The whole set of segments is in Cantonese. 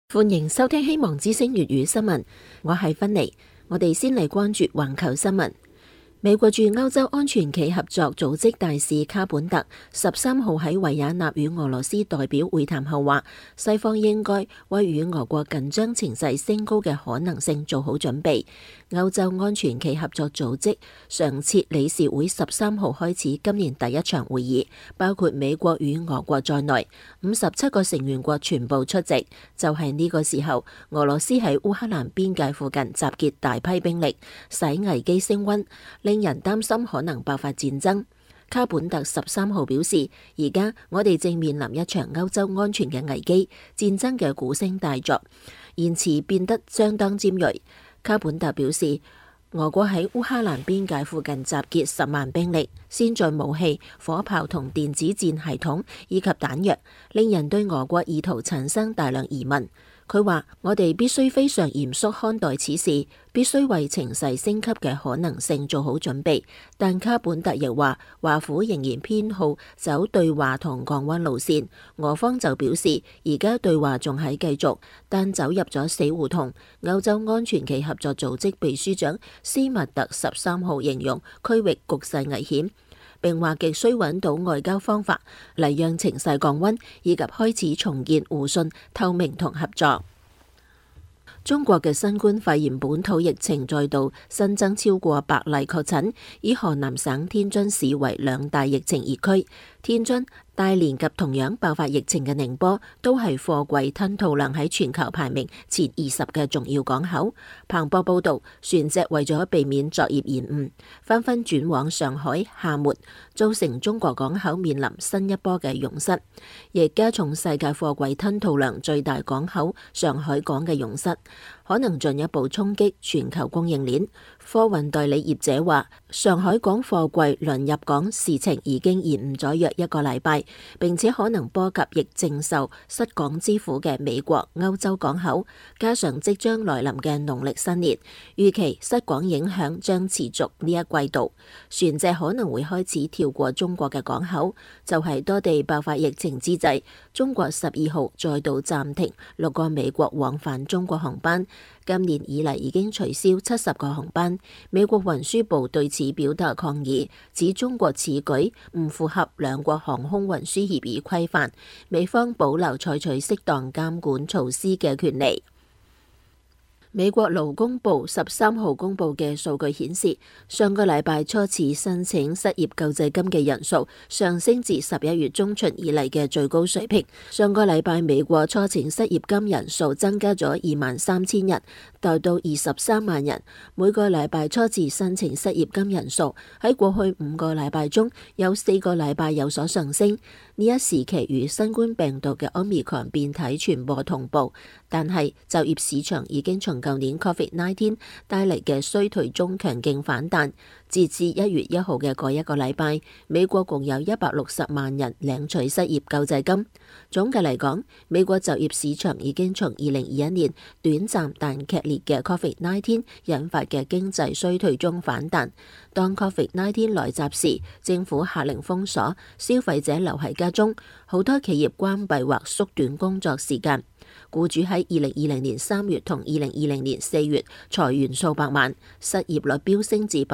歡迎收聽希望之聲粵語新聞，我係芬妮。我哋先嚟關注環球新聞。美國駐歐洲安全暨合作組織大使卡本特13號喺維也納與俄羅斯代表會談後話，西方應該為與俄國緊張情勢升高嘅可能性做好準備。歐洲安全暨合作組織常設理事會13號開始今年第一場會議，包括美國與俄國在內57個成員國全部出席。就係呢個時候，俄羅斯喺烏克蘭邊界附近集結大批兵力，使危機升溫，令人擔心可能爆發戰爭。卡本特13號表示，而家我哋正面臨一場歐洲安全嘅危機，戰爭嘅鼓聲大作，言辭變得相當尖銳。卡本特表示，俄國喺烏克蘭邊界附近集結10萬兵力，先進武器、火炮同電子戰系統以及彈藥，令人對俄國意圖產生大量疑問。佢話：我哋必須非常嚴肅看待此事，必須為情勢升級嘅可能性做好準備。但卡本特亦話，華府仍然偏好走對話同降溫路線。俄方就表示，而家對話仲喺繼續，但走入咗死胡同。歐洲安全暨合作組織秘書長斯密特13號形容區域局勢危險，並話極需揾到外交方法嚟讓情勢降溫，以及開始重建互信、透明同合作。中國嘅新冠肺炎本土疫情再度新增超過100例確診，以河南省天津市為兩大疫情熱區。天津、大連及同樣爆發疫情嘅寧波，都係貨櫃吞吐量喺全球排名前20嘅重要港口。彭博報道，船隻為咗避免作業延誤，紛紛轉往上海、廈門，造成中國港口面臨新一波嘅湧失，亦加重世界貨櫃吞吐量最大港口上海港嘅湧失，可能進一步衝擊全球供應鏈。貨運代理業者話，上海港貨櫃輪入港事情已經延誤咗約1個禮拜，並且可能波及亦正受失港之苦嘅美國、歐洲港口，加上即將來臨嘅農曆新年，預期失港影響將持續呢一季度。船隻可能會開始跳過中國嘅港口。就係多地爆發疫情之際，中國12號再度暫停6個美國往返中國航班。今年以嚟已經取消70個航班。美國運輸部對此表達抗議，指中國此舉唔符合兩國航空運輸協議規範，美方保留採取適當監管措施嘅權利。美國勞工部13號公佈嘅數據顯示，上個禮拜初次申請失業救濟金嘅人數上升至11月中旬以嚟嘅最高水平。上個禮拜美國初請失業金人數增加咗23,000人，達到23萬人。每個禮拜初次申請失業金人數喺過去5個禮拜中有4個禮拜有所上升。呢一時期與新冠病毒嘅 Omicron 變體傳播同步，但係就業市場已經從舊年 COVID-19 帶嚟嘅衰退中強勁反彈。截至1月1號嘅嗰一個禮拜，美國共有160萬人領取失業救濟金。總嘅嚟講，美國就業市場已經從2021年短暫但劇烈嘅 COVID-19 引發嘅經濟衰退中反彈。當 COVID-19 來襲時，政府下令封鎖，消費者留喺家中，好多企業關閉或縮短工作時間。僱主喺2020年3月同2020年4月裁員數百萬，失業率飆升至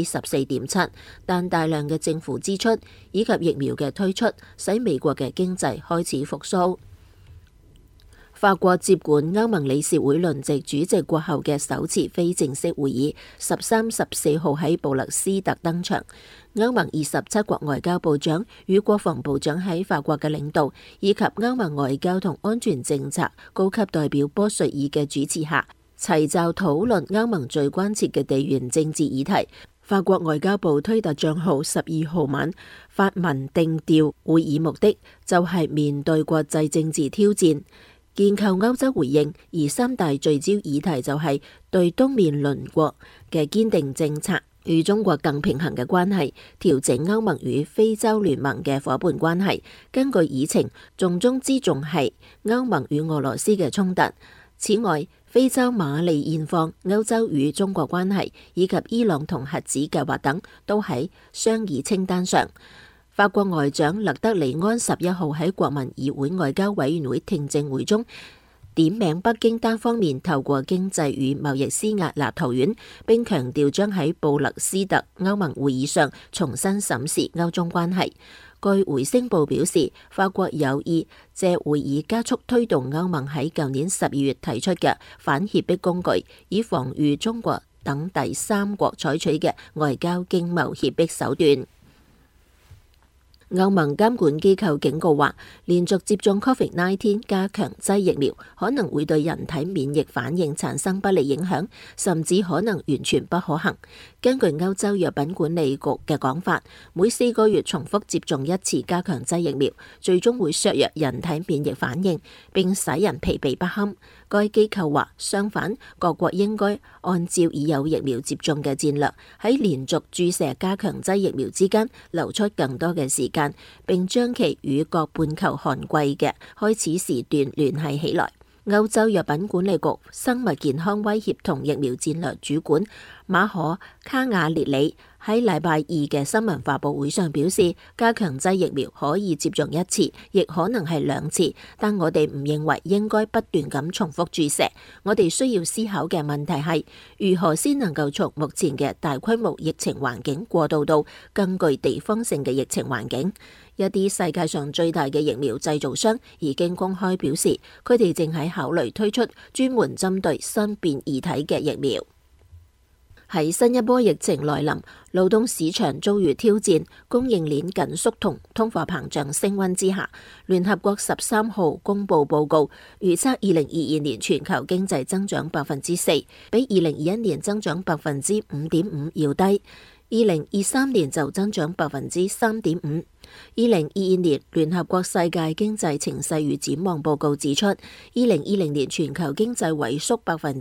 14.7%，但大量嘅政府支出以及疫苗嘅推出，使美國嘅經濟開始復甦。法國接管歐盟理事會輪值主席國後嘅首次非正式會議13、14號喺布勒斯特登場。歐盟27國外交部長與國防部長喺法國嘅領導，以及歐盟外交同安全政策高級代表波瑞爾嘅主持下，齊就討論歐盟最關切嘅地緣政治議題。法國外交部推特賬號12號晚發文定調會議目的就係面對國際政治挑戰，建構歐洲回應，而3大聚焦議題就係對東面鄰國嘅堅定政策，與中國更平衡嘅關係，調整歐盟與非洲聯盟嘅夥伴關係。根據議程，重中之重係歐盟與俄羅斯嘅衝突。此外，非洲馬里現況、歐洲與中國關係以及伊朗同核子計劃等都喺商議清單上。法國外長勒德里安11號喺國民議會外交委員會聽證會中點名北京單方面透過經濟與貿易施壓立陶宛，並強調將喺布勒斯特歐盟會議上重新審視歐中關係。據回聲報表示，法國有意借會議加速推動歐盟喺舊年12月提出嘅反脅迫工具，以防禦中國等第三國採取嘅外交經貿脅迫手段。歐盟監管機構警告話，連續接種 COVID-19 加強劑疫苗可能會對人體免疫反應產生不利影響，甚至可能完全不可行。根據歐洲藥品管理局嘅講法，每4個月重複接種一次加強劑疫苗，最終會削弱人體免疫反應，並使人疲憊不堪。該機構話，相反，各國應該按照已有疫苗接種嘅戰略，喺連續注射加強劑疫苗之間留出更多嘅時間，並將其與各半球寒季嘅開始時段聯繫起來。歐洲藥品管理局生物健康威脅同疫苗戰略主管馬可卡瓦列里喺禮拜二嘅新聞發佈會上表示，加強劑疫苗可以接種一次，亦可能係2次，但我哋唔認為應該不斷咁重複注射。我哋需要思考嘅問題係，如何先能夠從目前嘅大規模疫情環境過渡到更具地方性嘅疫情環境。一啲世界上最大嘅疫苗製造商已經公開表示，佢哋正喺考慮推出專門針對新變異體嘅疫苗。喺新一波疫情來臨、勞動市場遭遇挑戰、供應鏈緊縮同通貨膨脹升溫之下，聯合國13號公布報告，預測2022年全球經濟增長4%，比2021年增長5.5%要低。2023年就增長3.5%。2022年聯合國世界經濟情勢與展望報告指出，2020年全球經濟萎縮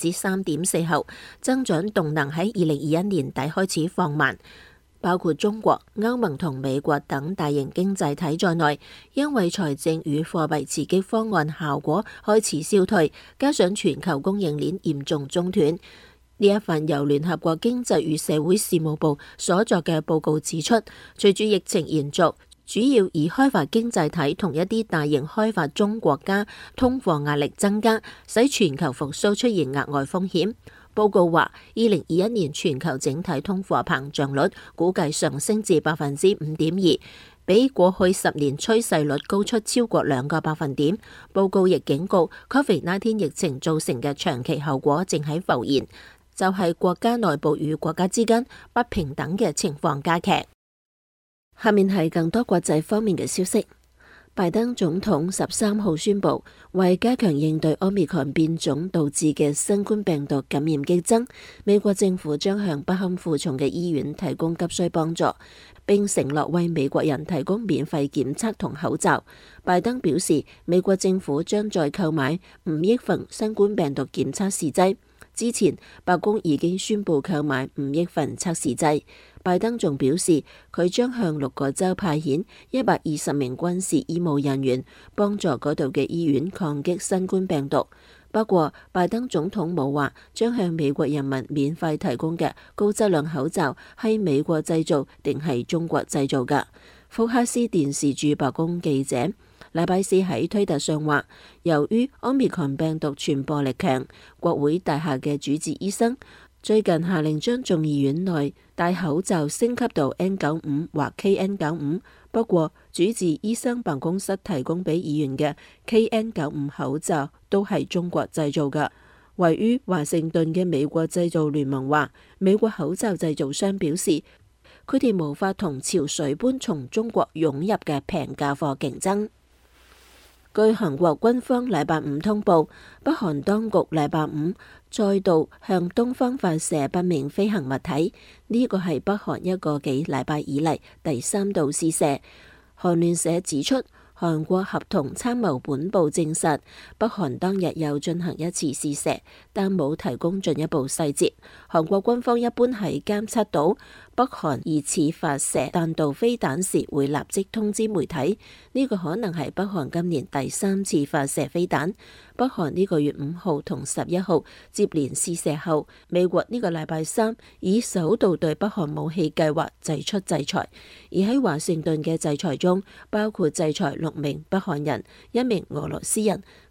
3.4%後，增長動能喺2021年底開始放慢。包括中國、歐盟同美國等大型經濟體在內，因為財政與貨幣刺激方案效果開始消退，加上全球供應鏈嚴重中斷。呢一份由聯合國經濟與社會事務部所作嘅報告指出，隨住疫情延續，主要以開發經濟體同一啲大型開發中國家通貨壓力增加，使全球復甦出現額外風險。報告話，2021年全球整體通貨膨脹率估計上升至5.2%，比過去10年趨勢率高出超過2個百分點。報告亦警告，COVID-19 疫情造成嘅長期後果正喺浮現，就係國家內部與國家之間不平等嘅情況加劇。下面係更多國際方面嘅消息。拜登總統13號宣布，為加強應對 Omicron 變種導致嘅新冠病毒感染激增，美國政府將向不堪負重嘅醫院提供急需幫助，並承諾為美國人提供免費檢測同口罩。拜登表示，美國政府將再購買5億份新冠病毒檢測試劑。之前，白宮已經宣布購買5億份測試劑。拜登仲表示，佢將向6個州派遣120名軍事醫務人員，幫助嗰度嘅醫院抗擊新冠病毒。不過，拜登總統冇話將向美國人民免費提供嘅高質量口罩係美國製造定係中國製造㗎。福克斯電視駐白宮記者禮拜四喺推特上話，由於 Omicron 病毒傳播力強，國會大廈嘅主治醫生最近下令將眾議院內戴口罩升級到 N95 或 KN95。不過，主治醫生辦公室提供俾議員嘅 KN95 口罩都係中國製造㗎。位於華盛頓嘅美國製造聯盟話，美國口罩製造商表示，佢哋無法同潮水般從中國湧入嘅平價貨競爭。據韓國軍方禮拜五通報，北韓當局禮拜五再度向東方發射不明飛行物體，呢個係北韓一個幾禮拜以嚟第3度試射。韓聯社指出，韓國合同參謀本部證實，北韓當日又進行一次試射，但冇提供進一步細節。韓國軍方一般喺監測到北韓疑似發射彈道飛彈時，會立即通知媒體。呢個可能係北韓今年第3次發射飛彈。北韓呢個月5號同11號接連試射後，美國呢個禮拜3以首度對北韓武器計劃祭出制裁。而喺華盛頓嘅制裁中，包括制裁6名北韓人、1名俄羅斯人。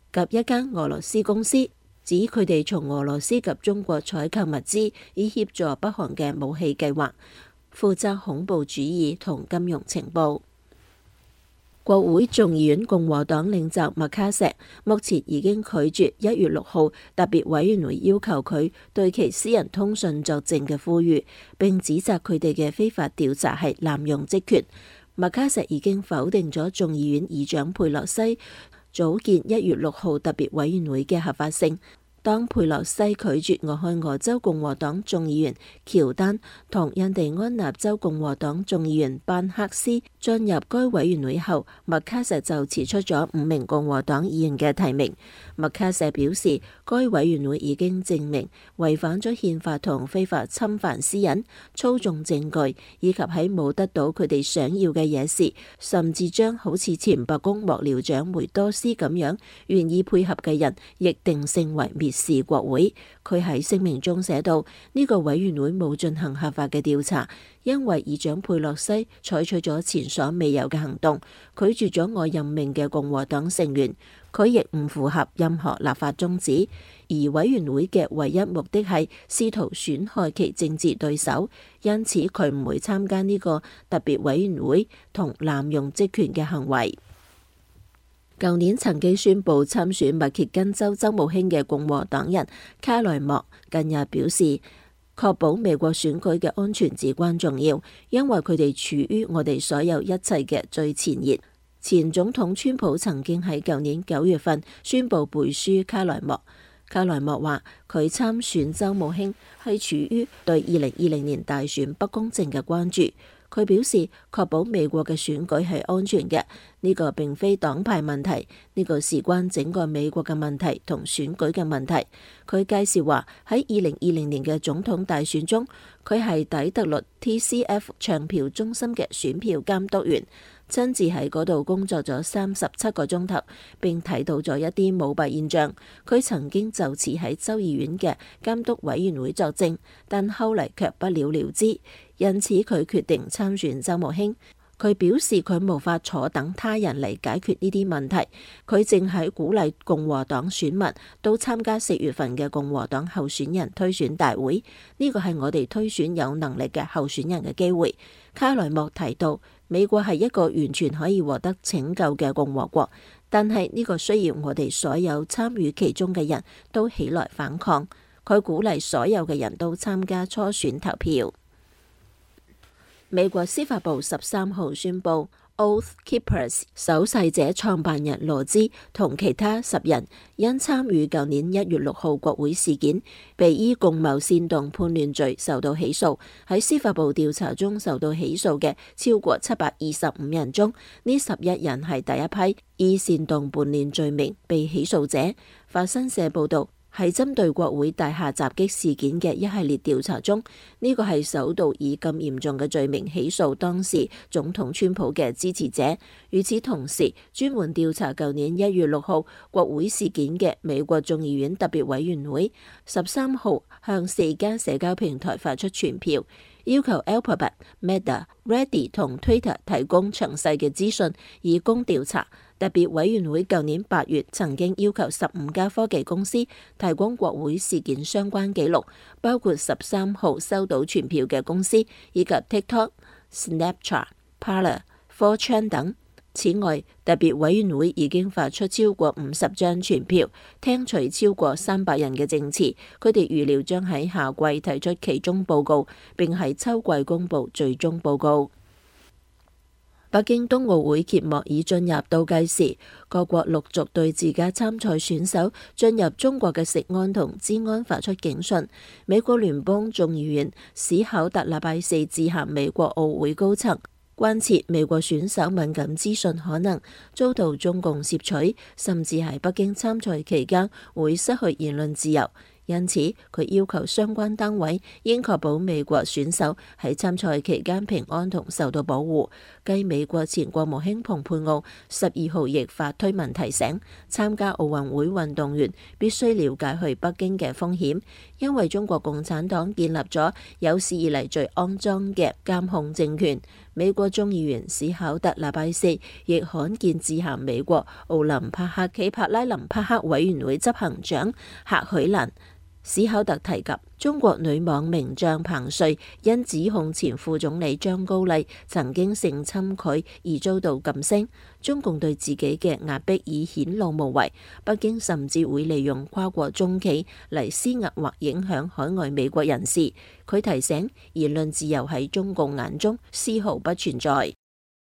及一間俄羅斯公司，指佢哋從俄羅斯及中國採購物資，以協助北韓嘅武器計劃，負責恐怖主義同金融情報。國會眾議院共和黨領袖麥卡錫目前已經拒絕1月6號特別委員會要求佢對其私人通訊作證嘅呼籲，並指責佢哋嘅非法調查係濫用職權。麥卡錫已經否定咗眾議院議長佩洛西組建1月6號特別委員會嘅合法性。當佩洛西拒絕俄亥俄州共和黨眾議員喬丹同印第安納州共和黨眾議員班克斯進入該委員會後，麥卡錫就辭出咗5名共和黨議員嘅提名。麥卡錫表示，該委員會已經證明違反咗憲法同非法侵犯私隱、操縱證據，以及喺冇得到佢哋想要嘅嘢時，甚至將好似前白宮幕僚長梅多斯咁樣願意配合嘅人，亦定性為蔑視國會。佢喺聲明中寫道：呢個委員會冇進行合法嘅調查，因為議長佩洛西採取咗前所未有嘅行動，拒絕咗我任命嘅共和黨成員。佢亦唔符合任何立法宗旨，而委員會嘅唯一目的係試圖損害其政治對手，因此佢唔會參加呢個特別委員會同濫用職權嘅行為。舊年曾經宣布參選密歇根州州務卿嘅共和黨人卡萊莫近日表示，確保美國選舉嘅安全至關重要，因為佢哋處於我哋所有一切嘅最前列。前總統川普曾經喺舊年9月份宣布背書卡萊莫。卡萊莫話佢參選州務卿係處於對2020年大選不公正嘅關注。佢表示，確保美國嘅選舉係安全嘅，呢個並非黨派問題，呢個事關整個美國嘅問題同選舉嘅問題。佢介紹話喺2020年嘅總統大選中，佢係底特律 TCF 唱票中心嘅選票監督員，親自喺嗰度工作咗37個鐘頭，並睇到咗一啲舞弊現象。佢曾經就此喺州議院嘅監督委員會作證，但後嚟卻不了了之，因此佢決定參選州務卿。佢表示佢無法坐等他人嚟解決呢啲問題，佢正喺鼓勵共和黨選民都參加4月份嘅共和黨候選人推選大會，呢個係我哋推選有能力嘅候選人嘅機會。卡萊莫提到，美國係一個完全可以獲得拯救嘅共和國，但係呢個需要我哋所有參與其中嘅人都起來反抗。佢鼓勵所有嘅人都參加初選投票。美國司法部13號宣布 ，Oath Keepers 守誓者創辦人羅茲同其他10人因參與舊年1月6號國會事件，被依共謀煽動叛亂罪受到起訴。喺司法部調查中受到起訴嘅超過725人中，呢11人係第一批依煽動叛亂罪名被起訴者。法新社報道，係針對國會大廈襲擊事件嘅一系列調查中，呢個係首度以咁嚴重嘅罪名起訴當時總統川普嘅支持者。與此同時，專門調查舊年1月6號國會事件嘅美國眾議院特別委員會13號向4間社交平台發出傳票，要求 Alphabet、Meta、Reddit 同 Twitter 提供詳細嘅資訊，以供調查。特別委員會舊年8月曾經要求15家科技公司提供國會事件相關記錄，包括13號收到傳票嘅公司，以及 TikTok、Snapchat、Parler、4chan 等。此外，特別委員會已經發出超過50張傳票，聽取超過300人嘅證詞。佢哋預料將喺夏季提出期中報告，並喺秋季公佈最終報告。北京冬奧會揭幕已進入倒計時，各國陸續對自家參賽選手進入中國嘅食安同資安發出警訊。美國聯邦眾議院史考特禮拜四致函美國奧會高層，關切美國選手敏感資訊可能遭到中共竊取，甚至喺北京參賽期間會失去言論自由。因此，佢要求相關單位應確保美國選手喺參賽期間平安同受到保護。繼美國前國務卿蓬佩奧12號亦發推文提醒，參加奧運會運動員必須了解去北京嘅風險，因為中國共產黨建立咗有史以嚟最骯髒嘅監控政權。 美國眾議員史考特禮拜四亦罕見致函美國奧林匹克暨帕拉林匹克委員會執行長赫許蘭。史考特提及中國女網名將彭帥因指控前副總理張高麗曾經性侵佢而遭到噤聲，中共對自己嘅壓迫已顯露無遺，北京甚至會利用跨國中企嚟施壓或影響海外美國人士。佢提醒言論自由喺中共眼中絲毫不存在。